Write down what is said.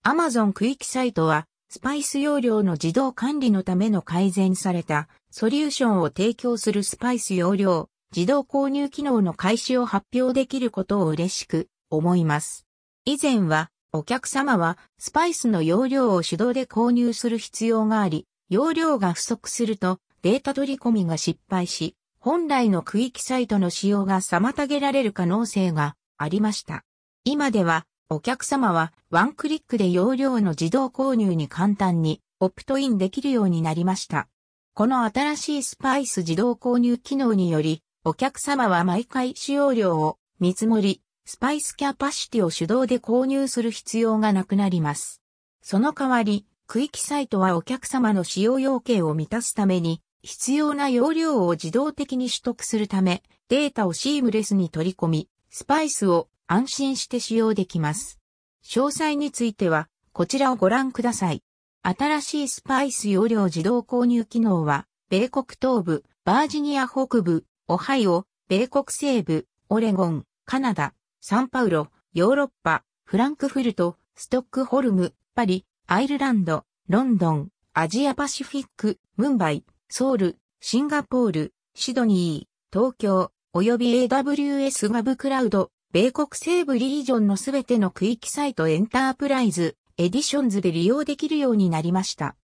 Amazon 区域サイトは、スパイス容量の自動管理のための改善されたソリューションを提供するスパイス容量自動購入機能の開始を発表できることを嬉しく思います。以前はお客様はスパイスの容量を手動で購入する必要があり、容量が不足するとデータ取り込みが失敗し、本来の区域サイトの使用が妨げられる可能性がありました。今ではお客様はワンクリックで容量の自動購入に簡単にオプトインできるようになりました。この新しいスパイス自動購入機能により、お客様は毎回使用量を見積もり、スパイスキャパシティを手動で購入する必要がなくなります。その代わり、区域サイトはお客様の使用要件を満たすために、必要な容量を自動的に取得するため、データをシームレスに取り込み、スパイスを安心して使用できます。詳細については、こちらをご覧ください。新しいスパイス容量自動購入機能は、米国東部、バージニア北部、オハイオ、米国西部、オレゴン、カナダ、サンパウロ、ヨーロッパ、フランクフルト、ストックホルム、パリ、アイルランド、ロンドン、アジアパシフィック、ムンバイ、ソウル、シンガポール、シドニー、東京、および AWS ガブクラウド、米国西部リージョンのすべての区域サイトエンタープライズ、エディションズで利用できるようになりました。